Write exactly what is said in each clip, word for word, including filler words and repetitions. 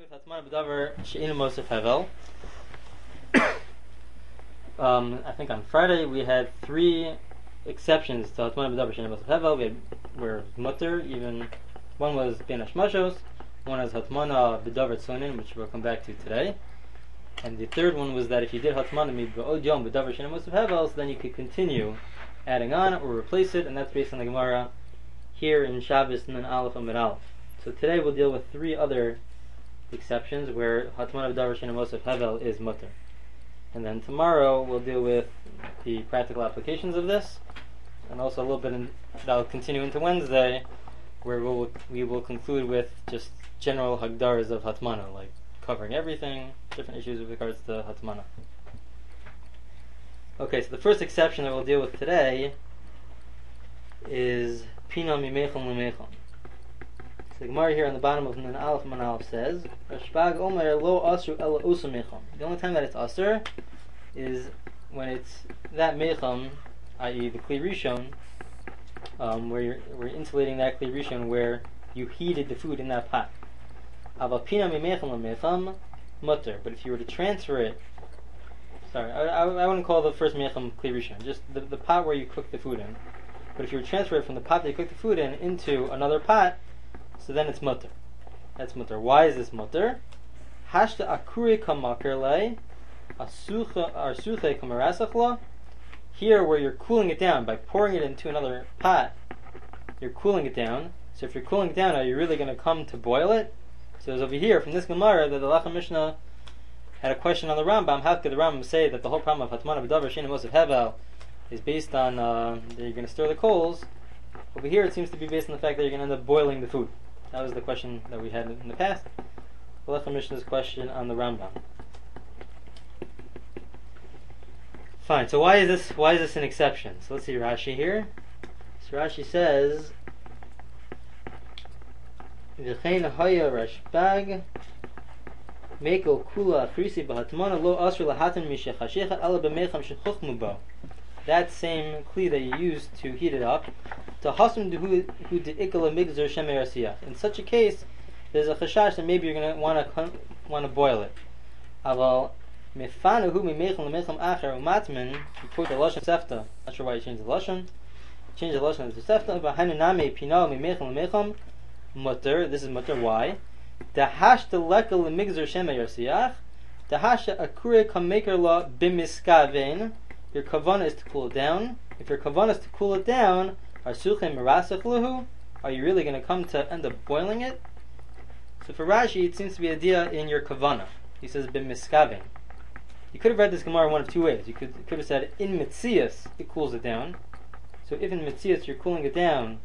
with Hatman B'Davar She'inu Mosef Hevel. Um, I think on Friday we had three exceptions to Hatman B'Davar She'inu Mosef Hevel. We had were mutter, even one was Ben Hashmashos, one was Hatmana B'Davar Tzonin, which we'll come back to today. And the third one was that if you did Hatmana B'Od Yom B'Davar She'inu Mosef Hevel, so then you could continue adding on or replace it, and that's based on the Gemara here in Shabbos and then Aleph Amid Aleph. So today we'll deal with three other exceptions where Hatman B'Davar She'inu Mosef Hevel is mutter. And then tomorrow we'll deal with the practical applications of this, and also a little bit in, that'll continue into Wednesday, where we'll, we will conclude with just general hagdaras of Hatmana, like covering everything, different issues with regards to Hatmana. Okay, so the first exception that we'll deal with today is Pina Mimechon Lemechon. So the Gemara here on the bottom of Nun Aleph Man Aleph says, Rashbag Omer Lo Asru Ela Usa Mechon. The only time that it's Asr is when it's that Mechon, that is the Kli Rishon, um, where you're we're insulating that Kli Rishon where you heated the food in that pot. Aval Pina Mimechon Lemechon Mutter. But if you were to transfer it, sorry, I, I, I wouldn't call the first Mechon Kli Rishon, just the, the pot where you cook the food in. But if you were to transfer it from the pot that you cook the food in into another pot, so then it's mutter. That's mutter. Why is this mutter? Hashta akuri kamakerle asuche arsuche kamarasachla. Here, where you're cooling it down by pouring it into another pot, you're cooling it down. So if you're cooling it down, are you really going to come to boil it? So it's over here from this Gemara that the Lacha Mishnah had a question on the Rambam. How could the Rambam say that the whole problem of Hatmana B'Davar She'inu Mosef Hevel is based on uh, that you're going to stir the coals? Over here, it seems to be based on the fact that you're going to end up boiling the food. That was the question that we had in the past. The Lecha Mishnah's question on the Rambam. Fine. So why is this? Why is this an exception? So let's see Rashi here. So Rashi says, "V'chein haya rashbag mekel kula achrisi b'hatmana lo asr lahatan mishachashecha ala b'mecham shechuchmu bo." That same kli that you use to heat it up, to hasum who who deikala migzor shemer asiyach. In such a case, there's a chashash that maybe you're going to want to want to boil it. Aval mifanu hu mimecham lemecham acher umatmin. You quote the lashon sefta. Not sure why you changed the lashon. Change the lashon to sefta. But hanuname pinal mimecham lemecham mutter. This is mutter. Why? Dahash deleka lemigzor shemer asiyach. Dahasha akure kameker la bimiskaven. Your kavanah is to cool it down. If your kavanah is to cool it down, are you really going to come to end up boiling it? So for Rashi, it seems to be a idea in your kavanah. He says b'miskaven. You could have read this Gemara one of two ways. You could, you could have said in mitzias it cools it down. So if in mitzias you're cooling it down,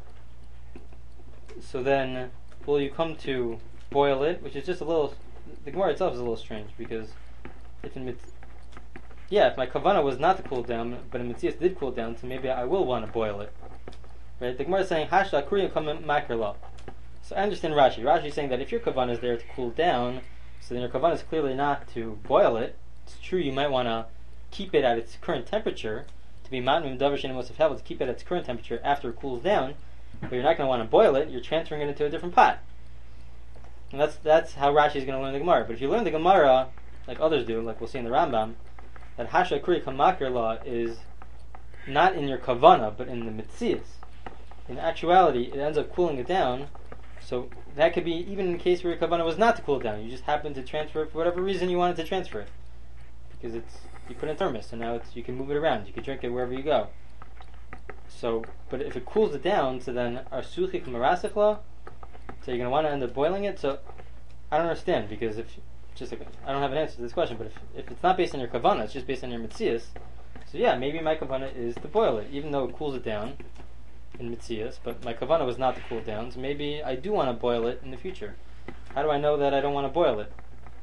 so then will you come to boil it? Which is just a little. The Gemara itself is a little strange because if in mitzias. Yeah, if my kavanah was not to cool it down, but a mitzias did cool it down, so maybe I will want to boil it. Right? The Gemara is saying, Hashta kuriyam kam makerla. So I understand Rashi. Rashi is saying that if your kavanah is there to cool down, so then your kavanah is clearly not to boil it. It's true you might want to keep it at its current temperature, to be matmim B'Davar She'inu Mosef Hevel, to keep it at its current temperature after it cools down, but you're not going to want to boil it, you're transferring it into a different pot. And that's that's how Rashi is going to learn the Gemara. But if you learn the Gemara, like others do, like we'll see in the Rambam, that Hasha Kuri Kamakir law is not in your kavanah, but in the mitzias. In actuality, it ends up cooling it down. So that could be even in the case where your kavanah was not to cool it down. You just happened to transfer it for whatever reason you wanted to transfer it, because it's you put it in thermos, so now it's you can move it around. You can drink it wherever you go. So, but if it cools it down, so then arsuchik marasichla, so you're going to want to end up boiling it. So I don't understand, because if Just like, I don't have an answer to this question, but if, if it's not based on your kavanah, it's just based on your mitzias. So yeah, maybe my kavanah is to boil it, even though it cools it down in mitzias. But my kavanah was not to cool it down, so maybe I do want to boil it in the future. How do I know that I don't want to boil it?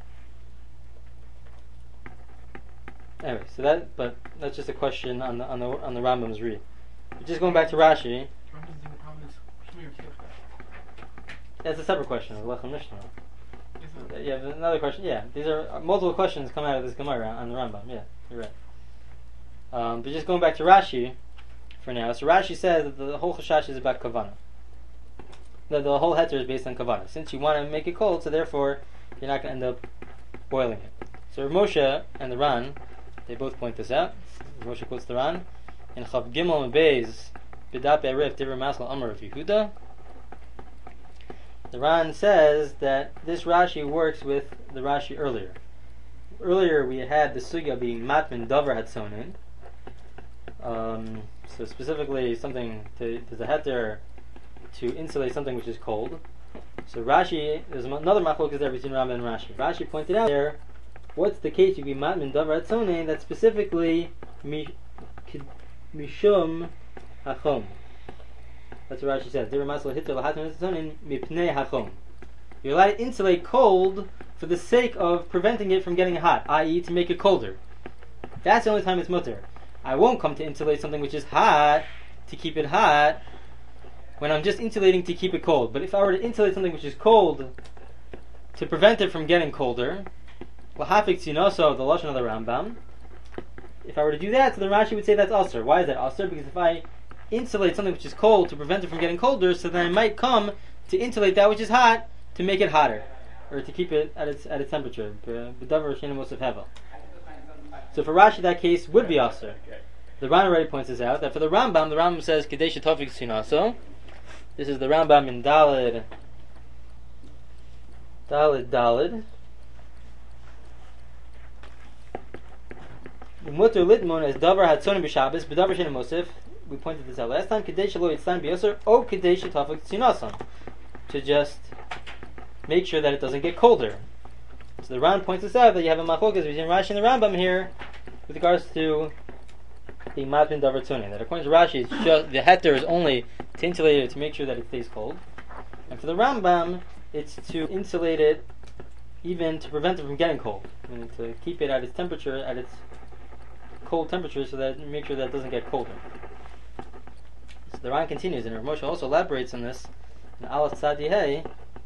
Anyway, so that, but that's just a question on the on the on the Rambam's read. But just going back to Rashi. That's a separate question. The Lechem Mishnah. Yeah, another question. Yeah, these are multiple questions come out of this Gemara on the Rambam. Yeah, you're right. Um, but just going back to Rashi for now. So Rashi says that the whole chashash is about kavanah. That the whole heter is based on kavanah. Since you want to make it cold, so therefore you're not going to end up boiling it. So Rav Moshe and the Ran, they both point this out. Rav Moshe quotes the Ran in Chav Gimel and Beis B'dap Arif Divrei Masal Amar of Yehuda. The Ran says that this Rashi works with the Rashi earlier. Earlier we had the sugya being matmin davar hatzonin. Um, so specifically something to, there's a heter to insulate something which is cold. So Rashi, there's another machlokas there between Rambam and Rashi. Rashi pointed out there, what's the case to be matmin davar hatzonin that specifically mi, mishum hachom. That's what Rashi says. You're allowed to insulate cold for the sake of preventing it from getting hot, that is to make it colder. That's the only time it's mutter. I won't come to insulate something which is hot to keep it hot when I'm just insulating to keep it cold. But if I were to insulate something which is cold to prevent it from getting colder, lahafik tzinoso, the lashon of the Rambam, if I were to do that, so then Rashi would say that's asur. Why is that asur? Because if I insulate something which is cold to prevent it from getting colder, so then I might come to insulate that which is hot to make it hotter, or to keep it at its at its temperature. So for Rashi, that case would be asur. The Ran already points this out, that for the Rambam, the Rambam says Kadesh Tofik Sinaso. This is the Rambam in Dalid Dalid Dalid. Mutter Litmon as Davar Hatzonim B'Shabbos, B'Davar Shein Mosif. We pointed this out last time. Kadesh Lo Yitzlan B'Yosser O Kadesh Tafik Tzinasan, to just make sure that it doesn't get colder. So the Ran points this out, that you have a machlokas between Rashi and the Rambam here with regards to the matmin davar tzunin. That according to Rashi, it's just, the heter is only to insulate it to make sure that it stays cold, and for the Rambam, it's to insulate it even to prevent it from getting cold, I mean, to keep it at its temperature, at its cold temperature, so that make sure that it doesn't get colder. So the Ran continues, and Rav Moshe also elaborates on this in Aleph Tzadi Hey,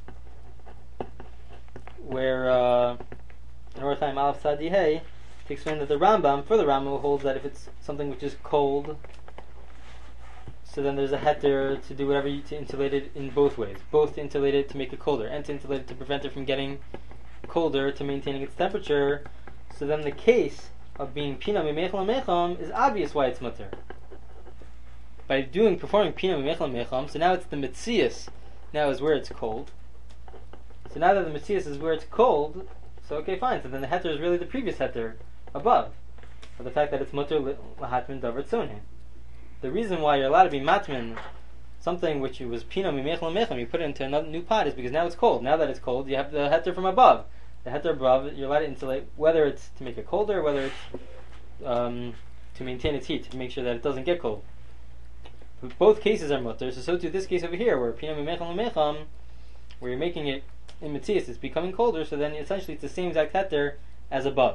where uh, in Orach Chaim Aleph Tzadi Hey, to explain that the Rambam, for the Rambam, holds that if it's something which is cold, so then there's a heter to do whatever you, to insulate it in both ways, both to insulate it to make it colder, and to insulate it to prevent it from getting colder, to maintaining its temperature. So then the case of being pina mimechel mecham is obvious why it's mutter. By doing performing pina mimechel mecham, so now it's the mitzias. Now is where it's cold. So now that the mitzias is where it's cold, so okay, fine. So then the heter is really the previous heter above, for the fact that it's mutter lahatmin davar tzonin. The reason why you're allowed to be matmin something which was pina mimechel mecham, you put it into another new pot, is because now it's cold. Now that it's cold, you have the heter from above. The heter above, you're allowed to insulate, whether it's to make it colder, whether it's um, to maintain its heat, to make sure that it doesn't get cold. But both cases are mutter, so so too this case over here, where pina mimechel mecham, where you're making it in mitzias, it's becoming colder, so then essentially it's the same exact heter as above.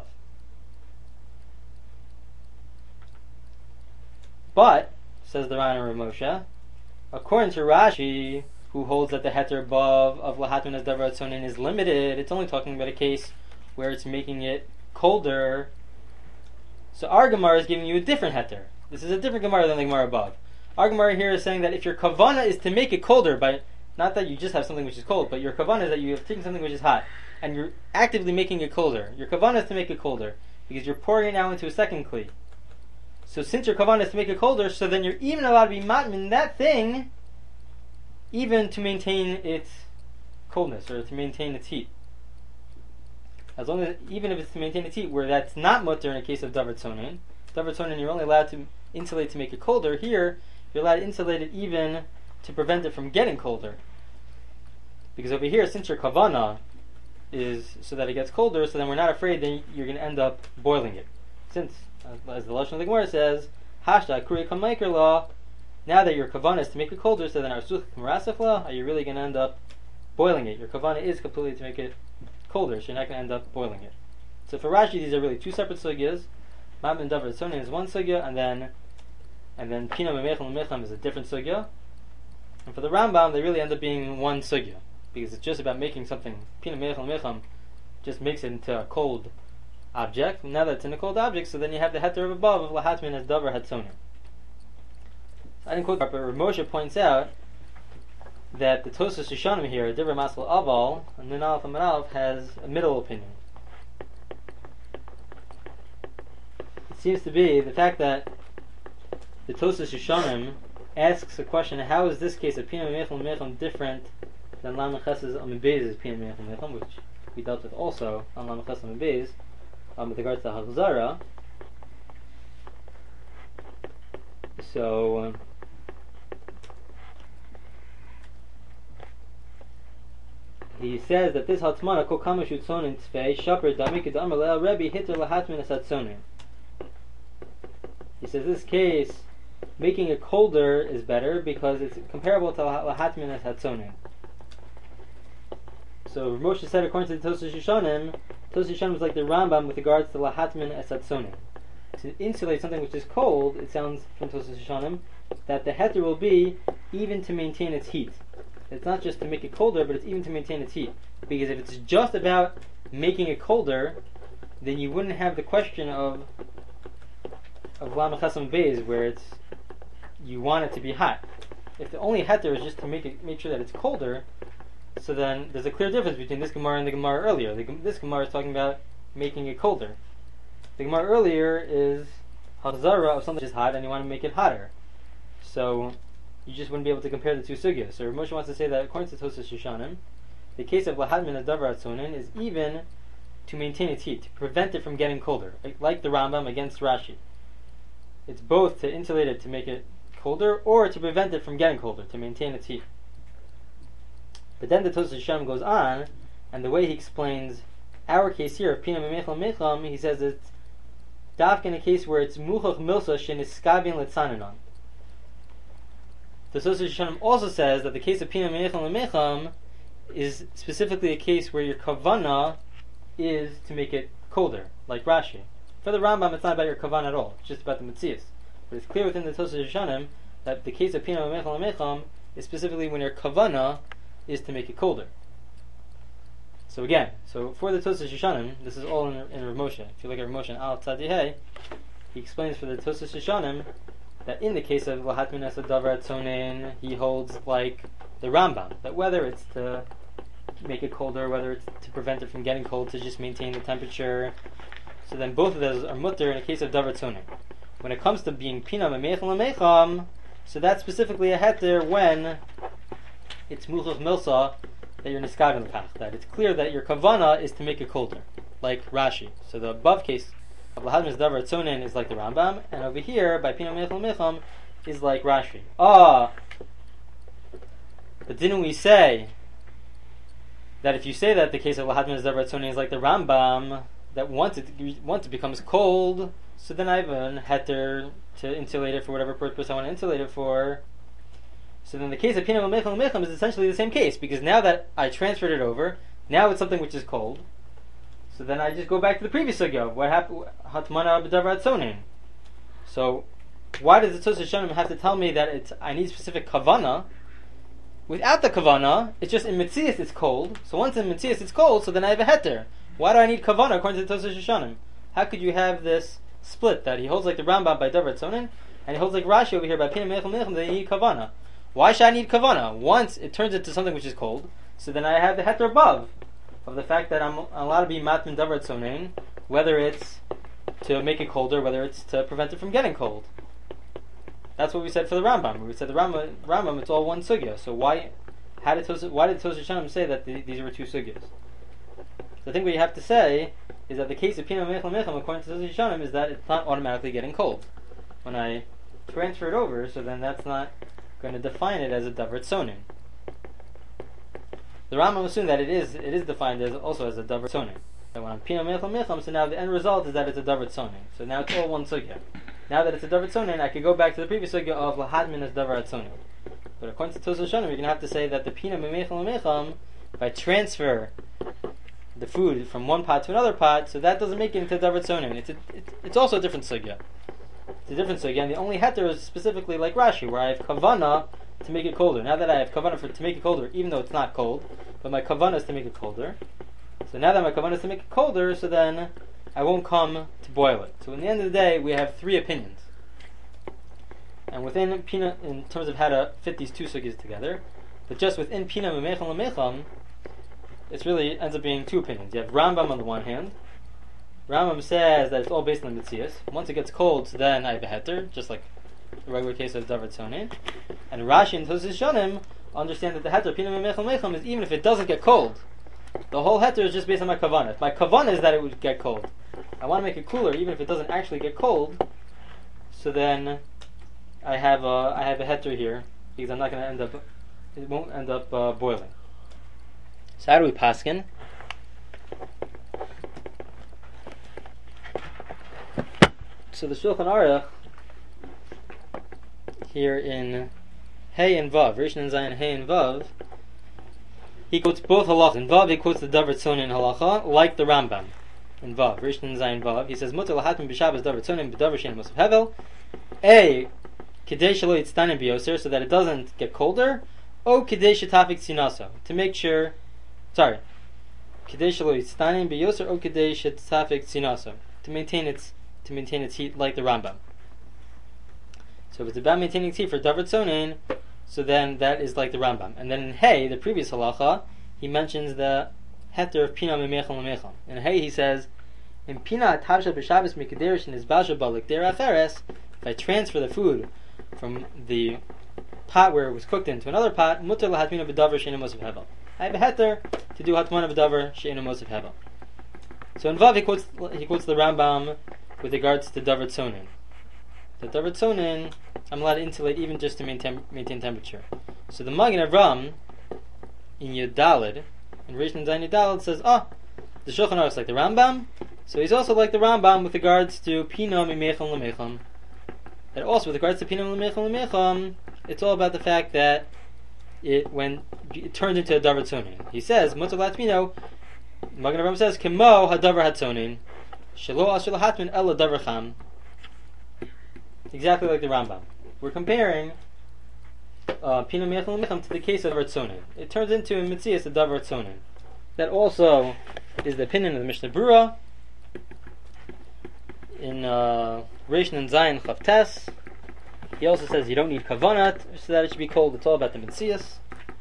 But, says the Ran and Rav Moshe, according to Rashi, who holds that the heter above of lahatmin as davar tzonin is limited, it's only talking about a case where it's making it colder. So our Gemara is giving you a different heter. This is a different Gemara than the Gemara above. Our Gemara here is saying that if your kavana is to make it colder, by not that you just have something which is cold, but your kavana is that you have taken something which is hot, and you're actively making it colder. Your kavana is to make it colder, because you're pouring it now into a second kli. So since your kavanah is to make it colder, so then you're even allowed to be matmin that thing, even to maintain its coldness, or to maintain its heat. As long as, even if it's to maintain its heat, where that's not mutter in a case of davar tzonin. Davar tzonin, you're only allowed to insulate to make it colder. Here, you're allowed to insulate it even to prevent it from getting colder. Because over here, since your kavanah is so that it gets colder, so then we're not afraid that you're going to end up boiling it. Since, as the lashon of the Gemara says, hashtag kuri kamayker law. Now that your kavanah is to make it colder, so then arsuch k'marasach, are you really going to end up boiling it? Your kavanah is completely to make it colder, so you're not going to end up boiling it. So for Rashi, these are really two separate sugyas. Matmin davar tzonin is one sugya, and then and then pina mimechel mecham is a different sugya. And for the Rambam, they really end up being one sugya, because it's just about making something. Pina mimechel mecham just makes it into a cold object. Now that it's in a cold object, so then you have the heter of above of lahatmin as davar hatzonin. I didn't quote, but Rav Moshe points out that the Tosfos Rishonim here, Divrei Masel Aval, and Nun Aleph and Aleph, has a middle opinion. It seems to be the fact that the Tosfos Rishonim asks a question: how is this case of Pina Mechel Mechel different than Lam Chesed Amid Beis' Pina Mechel Mechel, which we dealt with also on Lam Chesed Amid Beis, um, with regards to Hachzara? So. Um, He says that this hatmana kol kama shutzonin tzvei shaper damik damar le'el Rebbe hitter lahatmin asatzonin. He says this case, making it colder is better because it's comparable to lahatmin asatzonin. So Moshe said, according to the Tosfos Rishonim, Tosfos Rishonim is like the Rambam with regards to lahatmin asatzonin. To insulate something which is cold, it sounds from Tosfos Rishonim that the heter will be even to maintain its heat. It's not just to make it colder, but it's even to maintain its heat. Because if it's just about making it colder, then you wouldn't have the question of of Lam Chesam Beis, where it's you want it to be hot. If the only heter is just to make it make sure that it's colder, so then there's a clear difference between this Gemara and the Gemara earlier. The, this Gemara is talking about making it colder. The Gemara earlier is Hachzara of something which is hot, and you want to make it hotter. So you just wouldn't be able to compare the two sugyas. So Moshe wants to say that according to Tosfos Rishonim, the case of lahad min davar atzonin is even to maintain its heat, to prevent it from getting colder, like the Rambam against Rashi. It's both to insulate it to make it colder, or to prevent it from getting colder, to maintain its heat. But then the Tosfos Rishonim goes on, and the way he explains our case here of Pina Mechel Mecham, he says it's dafka in a case where it's muchach milsa sheniskavin letzananon. The Tosfos Rishonim also says that the case of Pina Mechel Mecham is specifically a case where your kavana is to make it colder, like Rashi. For the Rambam, it's not about your kavana at all; it's just about the metzius. But it's clear within the Tosfos Rishonim that the case of Pina Mechel Mecham is specifically when your kavana is to make it colder. So again, so for the Tosfos Rishonim, this is all in, in Rav Moshe. If you look at Rav Moshe and Al Tzadihei, he explains for the Tosfos Rishonim that in the case of lahat min asad davar atzonin, he holds like the Rambam, that whether it's to make it colder, whether it's to prevent it from getting cold, to just maintain the temperature. So then both of those are mutter in a case of davar atzonin. When it comes to being pina memechel memecham, so that's specifically a heter when it's muchach milsa that you're niskaven l'kach, that it's clear that your kavana is to make it colder, like Rashi. So the above case lahad min davar atzonin is like the Rambam, and over here by pina memechel memecham is like Rashi. Ah, but didn't we say that if you say that the case of lahad min davar atzonin is like the Rambam, that once it once it becomes cold, so then I have a heter to insulate it for whatever purpose I want to insulate it for. So then the case of Pina Mechel Mecham is essentially the same case, because now that I transferred it over, now it's something which is cold. So then I just go back to the previous sugya. What happened? Hatmana b'davar atzonin. So why does the Tosfos Rishonim have to tell me that it's I need specific kavana? Without the kavana, it's just in Metzias it's cold. So once in Metzias it's cold, so then I have a heter. Why do I need kavana according to the Tosfos Rishonim? How could you have this split that he holds like the Rambam by davar atzonin, and he holds like Rashi over here by Pina Mechel Mecham that you need kavana? Why should I need kavana? Once it turns into something which is cold, so then I have the heter above of the fact that I'm allowed to be matmin davar atzonin, whether it's to make it colder, whether it's to prevent it from getting cold. That's what we said for the Rambam. We said the Rambam, Rambam it's all one sugya. So why, how did Tos, why did Tosfos Rishonim say that the, these were two sugyas? So I think what you have to say is that the case of Pina Mechel Mecham, according to Tosfos Rishonim, is that it's not automatically getting cold when I transfer it over. So then that's not going to define it as a davar atzonin. The Rambam assumed that it is it is defined as also as a davar atzonin. So when I'm Pina Mechel Mecham, so now the end result is that it's a davar atzonin. So now it's all one sugya. Now that it's a davar atzonin, I could go back to the previous sugya of lahad min as davar atzonin. But according to Tosfos Rishonim, you're going to have to say that the Pina Mechel Mecham, if I transfer the food from one pot to another pot, so that doesn't make it into davar atzonin. It's a, it's it's also a different sugya. It's a different sugya. And the only heter is specifically like Rashi, where I have kavana to make it colder. Now that I have kavana for to make it colder, even though it's not cold, but my kavana is to make it colder. So now that my kavana is to make it colder, so then I won't come to boil it. So in the end of the day, we have three opinions. And within Pina, in terms of how to fit these two sugyas together, But just within Pinam and Mecham Lemecham, it really ends up being two opinions. You have Rambam on the one hand. Rambam says that it's all based on the Metzias. Once it gets cold, then I have a heter, just like the regular case of Davar Tzonin. And Rashi and Tosfos Shonim understand that the heter Pinam and Mecham Lemecham is even if it doesn't get cold. The whole heter is just based on my kavanah. If my kavanah is that it would get cold, I want to make it cooler, even if it doesn't actually get cold. So then, I have a I have a heter here because I'm not going to end up. It won't end up uh, boiling. So how do we paskin? So the Shulchan Aruch here in Hey and Vav, Rishon and Zayin Hey and Vav, he quotes both halachas. In Vav, he quotes the Davar Tzonin halacha, like the Rambam. In Vav, Rishon and Zayin Vav, he says, Mutar lahatmin b'Shabbos Davar Tzonin b'Davar she'ein Mosef Hevel. A, Kedei shelo yitztanim b'yoser, so that it doesn't get colder. O, Kedei shetafik tzinaso, to make sure, sorry, Kedei shelo yitztanim b'yoser, O Kedei shetafik tzinaso, to maintain its, to maintain its heat like the Rambam. So if it's about maintaining tea for Davar Tzonin, so then that is like the Rambam. And then in Hey, the previous halacha, he mentions the heter of Pina Memecham Lemecham. In Hey he says, in Pina Tavsha B'Shabbos Mikaderish and Izbasha Balik Der Acheres, if I transfer the food from the pot where it was cooked into another pot, Mutar Lahatmina B'Davar She'ein Mosef Hevel. I have a heter to do Hatmana B'Davar She'ein Mosef Hevel. So in Vav he quotes, he quotes the Rambam with regards to Davar Tzonin. The Davar Tzonin, I'm allowed to insulate even just to maintain maintain temperature. So the Magen Avram in Yudalid, in Rishon Zayin Yudalid, says, oh, the Shulchan Aruch is like the Rambam, so he's also like the Rambam with regards to Pinam Mecham Lemecham. And also with regards to Pinam Mecham Lemecham, it's all about the fact that it when it turns into a Davar Tzonin. He says, Mutar Latmino, Magen Avram says, Kemo Hadavar Hatzonin, Shelo Asher Lahatmin Ela Davar Cham. Exactly like the Rambam. We're comparing uh, Pinam Mecham Lemecham to the case of Davar Tzonin. It turns into a Metzias, a Davar Tzonin. That also is the opinion of the Mishnah Berurah in uh, Rishon and Zayin Chavtes. He also says you don't need kavanah so that it should be cold. It's all about the Metzias.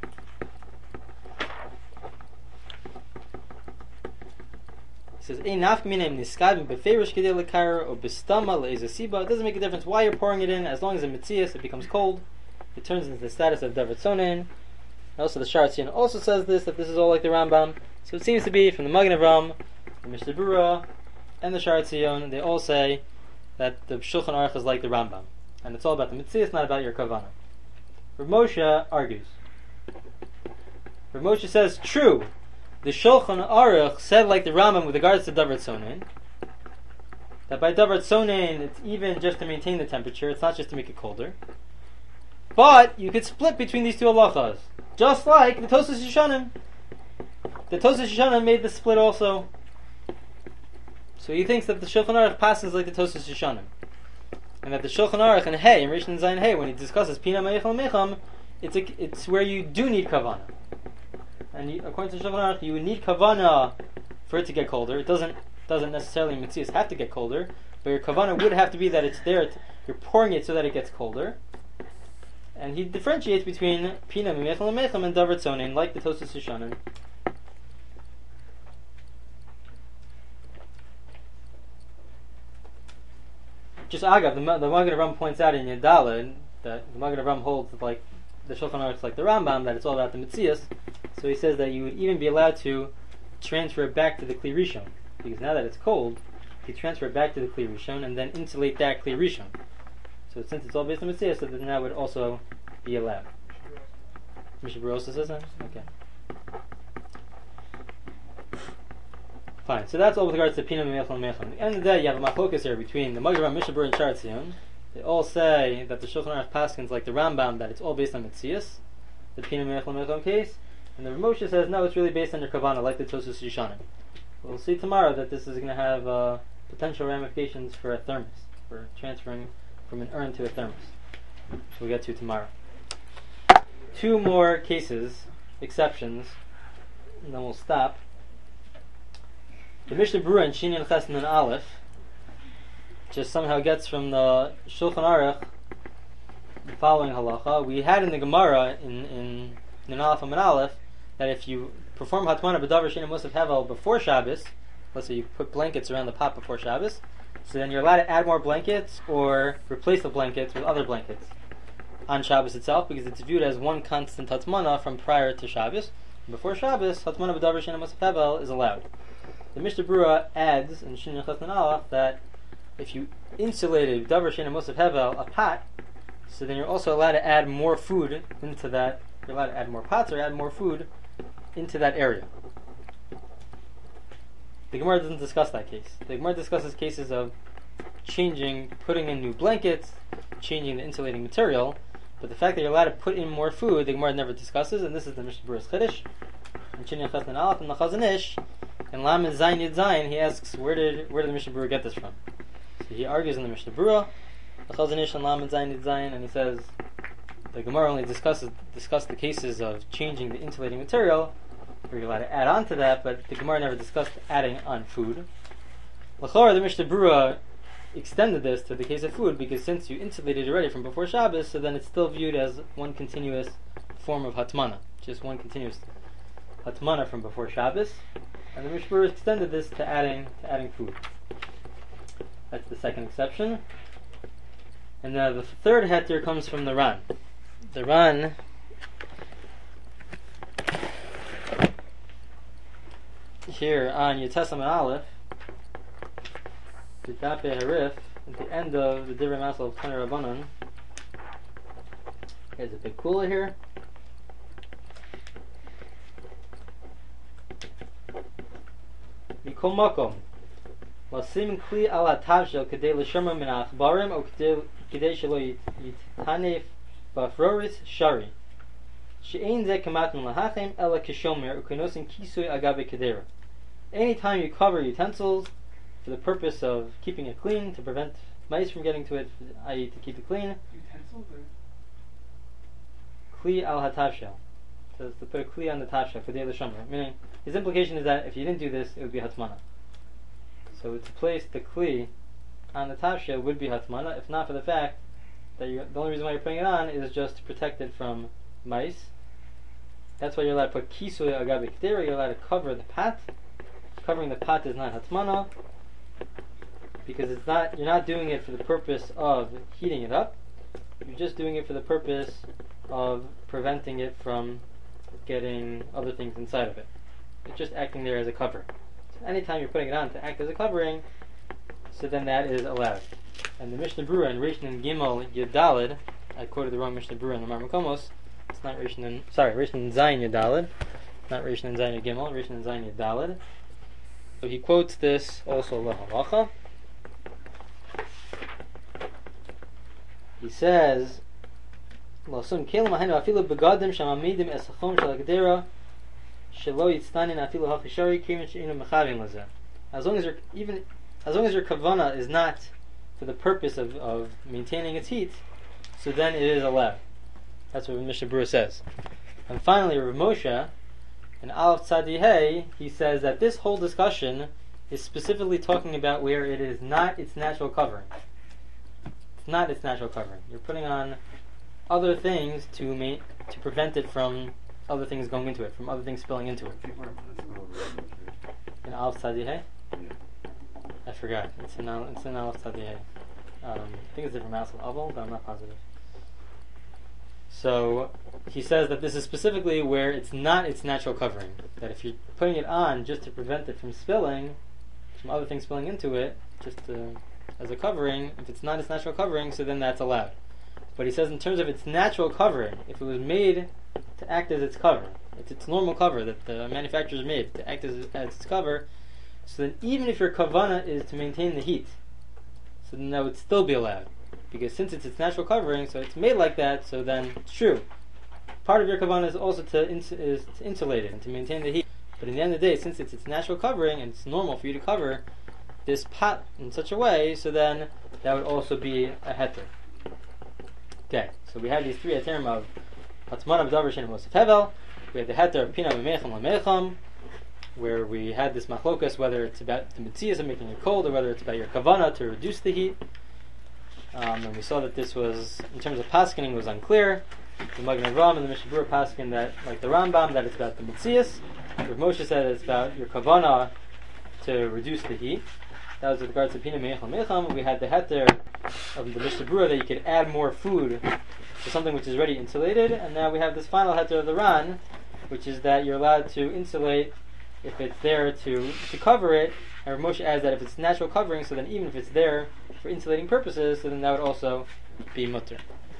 He says, "Ein nafkamina niskad beferish kedei lekar or bestama leizasiba." It doesn't make a difference why you're pouring it in, as long as in Metzias it becomes cold. It turns into the status of Davar Tzonin. Also, the Sha'ar Tzion also says this, that this is all like the Rambam. So it seems to be from the Magen Avram, the Mishnah Berurah, and the Sha'ar Tzion. They all say that the Shulchan Aruch is like the Rambam, and it's all about the Metzias, not about your kavanah. Rav Moshe argues. Rav Moshe says, true. The Shulchan Aruch said like the Rambam with regards to Davar Tzonin, that by Davar Tzonin it's even just to maintain the temperature, it's not just to make it colder. But you could split between these two halachas, just like the Tosfos Yeshanim. The Tosfos Yeshanim made the split also. So he thinks that the Shulchan Aruch passes like the Tosfos Yeshanim, and that the Shulchan Aruch and Hey, in Rishon and Zayin Hey, when he discusses Pinam Mecham Lemecham, it's a, it's where you do need kavanah. And you, according to Shulchan Aruch, you would need kavanah for it to get colder. It doesn't doesn't necessarily in Metzias have to get colder, but your kavanah would have to be that it's there. To, you're pouring it so that it gets colder. And he differentiates between Pinam Mecham Lemecham and Davar Tzonin, like the Tosfos Yeshanim. Just agav, the, the Magen Avram points out in Yudalid that the Magen Avram holds that, like the Shulchan Aruch, like the Rambam, that it's all about the Metzias. So he says that you would even be allowed to transfer it back to the Kli Rishon, because now that it's cold, you transfer it back to the Kli Rishon and then insulate that Kli Rishon. So since it's all based on Metzias, so then that would also be allowed. Mishnah Berurah also says that? Okay. Fine, so that's all with regards to Pinam Mecham Lemecham. At the end of the day, you have a machlokas here between the Magen Avram, Mishnah Berurah, and Sha'ar Tzion. They all say that the Shulchan Aruch paskins like the Rambam, that it's all based on Metzias, the Pinam Mecham Lemecham case, and the Rav Moshe says no, it's really based on your kavanah, like the Tosfos Yeshanim. We'll see tomorrow that this is going to have uh, potential ramifications for a thermos, for transferring from an urn to a thermos, which we'll get to tomorrow. Two more cases, exceptions, and then we'll stop. The Mishnah Berurah in Shin and Ches and Aleph just somehow gets from the Shulchan Aruch the following halacha. We had in the Gemara in, in Nun Aleph and Aleph, that if you perform Hatmana B'davar She'eino Musaf Hevel before Shabbos, let's say you put blankets around the pot before Shabbos, so then you're allowed to add more blankets or replace the blankets with other blankets on Shabbos itself, because it's viewed as one constant Hatmana from prior to Shabbos. Before Shabbos, Hatmana B'davar She'eino Musaf Hevel is allowed. The Mishnah Berurah adds in Shin Yechas Nun Aleph that if you insulated B'davar She'eino Musaf Hevel, a pot, so then you're also allowed to add more food into that. You're allowed to add more pots or add more food into that area. The Gemara doesn't discuss that case. The Gemara discusses cases of changing, putting in new blankets, changing the insulating material, but the fact that you're allowed to put in more food, the Gemara never discusses, and this is the Mishnah Berurah's Chiddush. In Shin Yechas Nun Aleph and the Chazon Ish, in Lamed Zayin Yud Zayin, he asks, where did where did the Mishnah Berurah get this from? So he argues in the Mishnah Berurah, the Chazon Ish and Lamed Zayin Yud Zayin, and he says the Gemara only discusses discuss the cases of changing the insulating material, where you're allowed to add on to that, but the Gemara never discussed adding on food. L'chorah, the Mishnah Berurah extended this to the case of food, because since you insulated already from before Shabbos, so then it's still viewed as one continuous form of Hatmana, just one continuous Hatmana from before Shabbos, and the Mishnah Berurah extended this to adding to adding food. That's the second exception. And now the third heter comes from the Ran. The Ran here on Yud and Aleph, the Dape Harif, at the end of the Divrei Masel of Tanei Rabbanan, there's a big kula here. Mikol Makom, Lasim Kli Al HaTavshel Kedei L'Shomer Min HaAchbarim O Kedei Shelo Yitanef Ba'Afroris Shari She'ein Zeh Kamatun Lahachem Ela Kishomer Ukenosim Kisui Agabe Kedera. Anytime you cover utensils for the purpose of keeping it clean, to prevent mice from getting to it, that is to keep it clean. Utensils or? Kli al hatavshel. So it's to put a kli on the tavshel for the other shomer. Meaning, his implication is that if you didn't do this, it would be hatmana. So to place the kli on the tavshel would be hatmana, if not for the fact that you, the only reason why you're putting it on is just to protect it from mice. That's why you're allowed to put kisui agabe kedera. You're allowed to cover the pot. Covering the pot is not hatmana, because it's not. You're not doing it for the purpose of heating it up. You're just doing it for the purpose of preventing it from getting other things inside of it. It's just acting there as a cover. So anytime you're putting it on to act as a covering, so then that is allowed. And the Mishnah Berurah in Reish Nun Gimel Yud Daled, I quoted the wrong Mishnah Berurah in the Mar Makomos. It's not Reish Nun. Sorry, Reish Nun Zayin Yud Daled, not Reish Nun Zayin Yud Gimel. Reish Nun Zayin Yud Daled. So he quotes this also lahalacha. He says, "Lasum kelim ahenu afilu begadim shamamidim esachom shel hagdera shelo yitztanin afilu hachishari kimin sheinu mechavim lazeh." As long as your even as long as your kavana is not for the purpose of, of maintaining its heat, so then it is allowed. That's what Mishnah Berurah says. And finally, Rav Moshe, in Aleph Tzadi Hey, he says that this whole discussion is specifically talking about where it is not its natural covering. It's not its natural covering. You're putting on other things to ma- to prevent it from other things going into it, from other things spilling into it. In Aleph Tzadi Hey? I forgot. It's in Al- it's in Aleph Tzadi Hey. Um, I think it's different Masel Aval, but I'm not positive. So he says that this is specifically where it's not its natural covering. That if you're putting it on just to prevent it from spilling, from other things spilling into it, just to, as a covering, if it's not its natural covering, so then that's allowed. But he says in terms of its natural covering, if it was made to act as its cover, it's its normal cover that the manufacturer's made to act as, as its cover, so then even if your kavana is to maintain the heat, so then that would still be allowed. Because since it's its natural covering, so it's made like that, so then it's true. Part of your kavanah is also to, ins- is to insulate it and to maintain the heat. But in the end of the day, since it's its natural covering and it's normal for you to cover this pot in such a way, so then that would also be a heter. Okay, so we have these three heterim of Hatmana B'davar She'eino Musaf Hevel. We have the heter of Pina B'meicham L'meicham, where we had this machlokas whether it's about the mitzias of making it cold or whether it's about your kavanah to reduce the heat. Um, and we saw that this was, in terms of paskening, was unclear. The Magen Avraham and the Mishnah Berurah paskin that, like the Rambam, that it's about the Metzias. Rav Moshe said it's about your kavanah to reduce the heat. That was with regards to Pina Meichel Meicham. We had the heter of the Mishnah Berurah that you could add more food to something which is already insulated, and now we have this final heter of the Ran, which is that you're allowed to insulate if it's there to, to cover it. And Rav Moshe adds that if it's natural covering, so then even if it's there for insulating purposes, so then that would also be mutter.